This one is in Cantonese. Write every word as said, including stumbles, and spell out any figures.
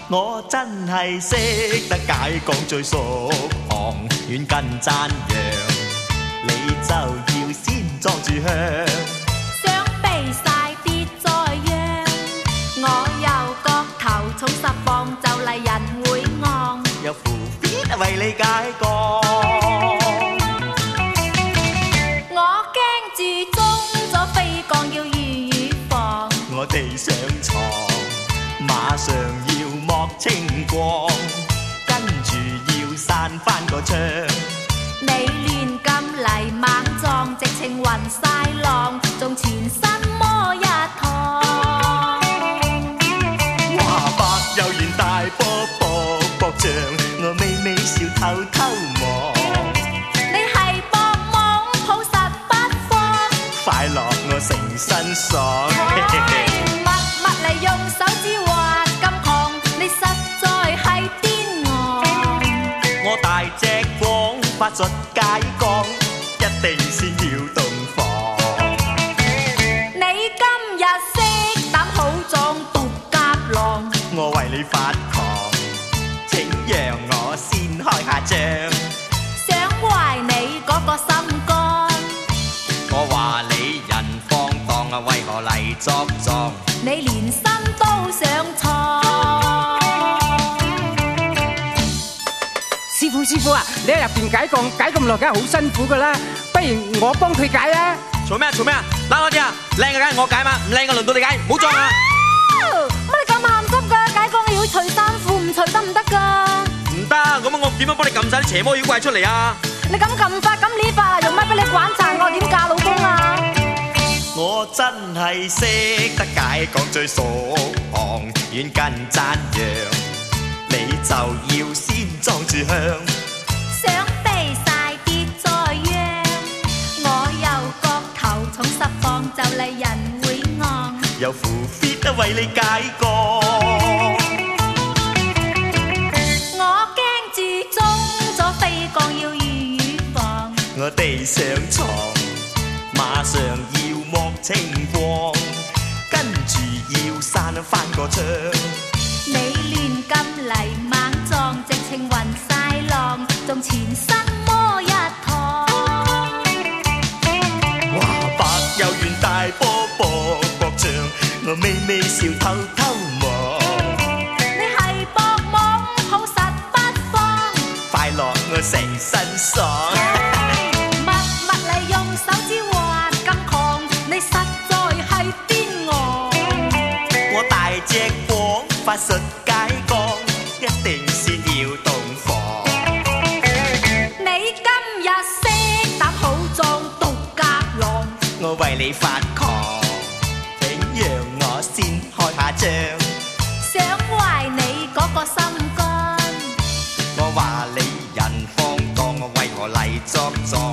我真係識得解講最熟旁，遠近讚揚，你就要先裝住香。 想避晒跌再讓，我右角頭重十磅就嚟人會昂， 有符 fit 為你解講。 我驚住中咗飛降要預預防， 我哋上床馬上要剝清光，跟住要閂翻個窗。 你亂咁嚟猛撞，直情暈晒浪，仲全身摸一趟。 哇！白又圓大波波膊像，我微微笑偷偷望。 你係博懵抱實不放， 快樂我成身爽。 密密嚟用手指畫咁狂，你實在係癲我。 我大隻廣法術解講，一定先要洞房。 你今日色膽好壯，獨夾狼， 我為你發狂，請讓我先開下張。 想壞你嗰個心肝， 我話你人放蕩啊，為何嚟作狀？ 你連身都上床。 師傅師傅啊，你喺入邊解降解咁耐，梗係好辛苦噶啦，不如我幫佢解啊！ 做咩做咩啊？冷我啲啊！靚嘅梗係我解嘛，唔靚嘅輪到你解，唔好裝啊！ 乜你咁鹹濕㗎？解降你要除衫褲，唔除得唔得㗎？ 唔得，咁我點樣幫你撳晒啲邪魔妖怪出嚟啊？ 你咁撳法咁呢法啊，用乜俾你管賺我點嫁老公啊？ 我真係識得解講最熟旁，遠近讚揚，你就要先裝住香。 想避晒跌再讓，我右角頭重十磅就嚟人會昂， 有符 fit 為你解講。 我驚住中咗飛降要預預防， 我哋上床馬上要剝清光，跟住要閂翻個窗。 你亂咁嚟猛撞，直情暈晒浪，仲全身摸一趟。 哇！白又圓大波波膊像，我微微笑偷偷望。 你係博懵抱實不放， 快樂我成身爽。 密密嚟用手指畫咁狂，你實在係癲我。 我大隻廣法術解講，一定先要洞房。 你今日色膽好壯，獨夾狼， 我為你發狂，請讓我先開下張。 想壞你嗰個心肝， 我話你人放蕩，我為何嚟作狀？